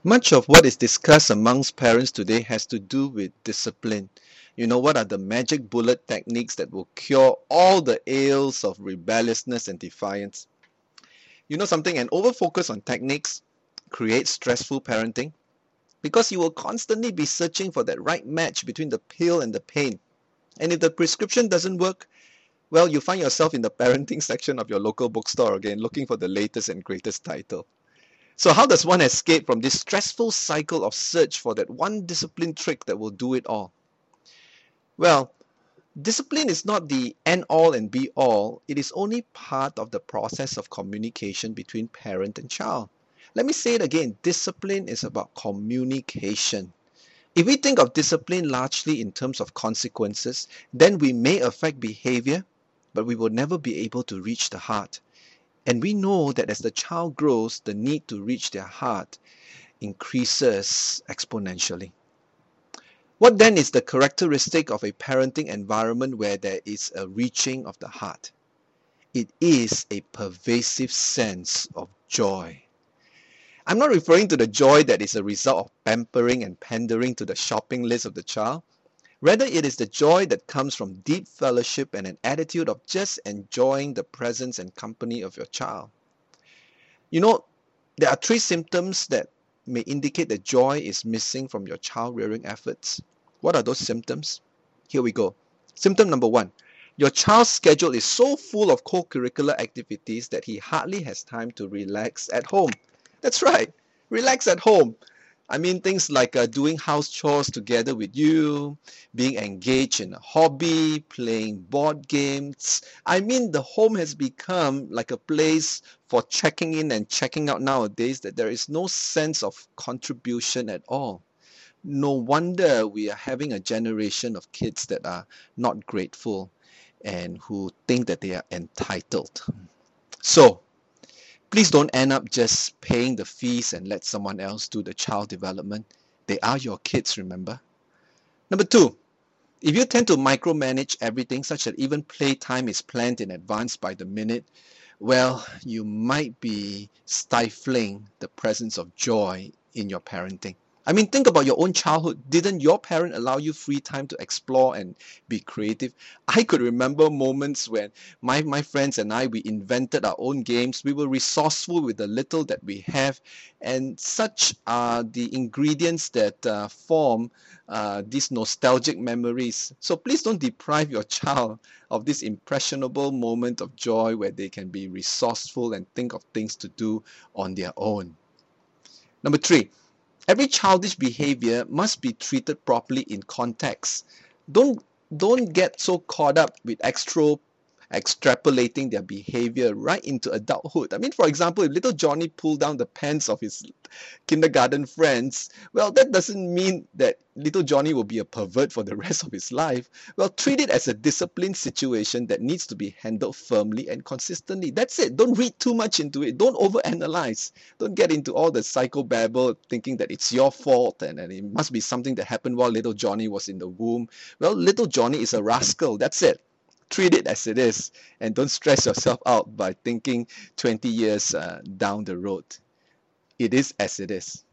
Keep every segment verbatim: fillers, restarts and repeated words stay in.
Much of what is discussed amongst parents today has to do with discipline. You know, what are the magic bullet techniques that will cure all the ails of rebelliousness and defiance? You know something, an overfocus on techniques creates stressful parenting because you will constantly be searching for that right match between the pill and the pain. And if the prescription doesn't work, well, you find yourself in the parenting section of your local bookstore again, looking for the latest and greatest title. So how does one escape from this stressful cycle of search for that one discipline trick that will do it all? Well, discipline is not the end all and be all. It is only part of the process of communication between parent and child. Let me say it again. Discipline is about communication. If we think of discipline largely in terms of consequences, then we may affect behavior, but we will never be able to reach the heart. And we know that as the child grows, the need to reach their heart increases exponentially. What then is the characteristic of a parenting environment where there is a reaching of the heart? It is a pervasive sense of joy. I'm not referring to the joy that is a result of pampering and pandering to the shopping list of the child. Rather, it is the joy that comes from deep fellowship and an attitude of just enjoying the presence and company of your child. You know, there are three symptoms that may indicate that joy is missing from your child rearing efforts. What are those symptoms? Here we go. Symptom number one. Your child's schedule is so full of co-curricular activities that he hardly has time to relax at home. That's right. Relax at home. I mean things like uh, doing house chores together with you, being engaged in a hobby, playing board games. I mean the home has become like a place for checking in and checking out nowadays, that there is no sense of contribution at all. No wonder we are having a generation of kids that are not grateful and who think that they are entitled. So, please don't end up just paying the fees and let someone else do the child development. They are your kids, remember? Number two, if you tend to micromanage everything such that even playtime is planned in advance by the minute, well, you might be stifling the presence of joy in your parenting. I mean, think about your own childhood. Didn't your parent allow you free time to explore and be creative? I could remember moments when my, my friends and I, we invented our own games. We were resourceful with the little that we have. And such are the ingredients that uh, form uh, these nostalgic memories. So please don't deprive your child of this impressionable moment of joy where they can be resourceful and think of things to do on their own. Number three, every childish behavior must be treated properly in context. Don't don't get so caught up with extra extrapolating their behavior right into adulthood. I mean, for example, if little Johnny pulled down the pants of his kindergarten friends, well, that doesn't mean that little Johnny will be a pervert for the rest of his life. Well, treat it as a discipline situation that needs to be handled firmly and consistently. That's it. Don't read too much into it. Don't overanalyze. Don't get into all the psychobabble thinking that it's your fault and, and it must be something that happened while little Johnny was in the womb. Well, little Johnny is a rascal. That's it. Treat it as it is and don't stress yourself out by thinking twenty years uh, down the road. It is as it is.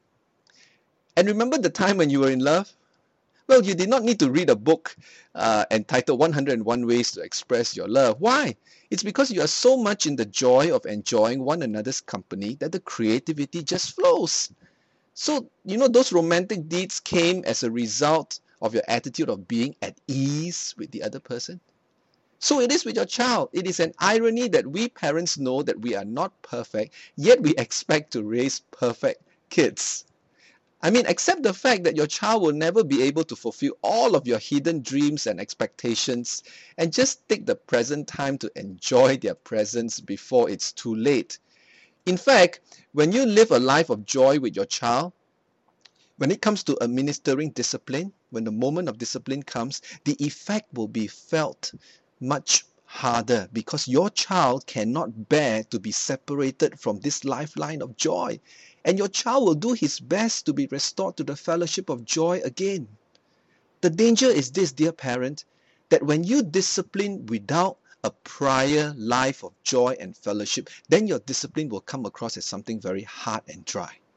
And remember the time when you were in love? Well, you did not need to read a book uh, entitled one hundred and one Ways to Express Your Love. Why? It's because you are so much in the joy of enjoying one another's company that the creativity just flows. So, you know, those romantic deeds came as a result of your attitude of being at ease with the other person. So it is with your child. It is an irony that we parents know that we are not perfect, yet we expect to raise perfect kids. I mean, accept the fact that your child will never be able to fulfill all of your hidden dreams and expectations, and just take the present time to enjoy their presence before it's too late. In fact, when you live a life of joy with your child, when it comes to administering discipline, when the moment of discipline comes, the effect will be felt much harder because your child cannot bear to be separated from this lifeline of joy. And your child will do his best to be restored to the fellowship of joy again. The danger is this, dear parent, that when you discipline without a prior life of joy and fellowship, then your discipline will come across as something very hard and dry.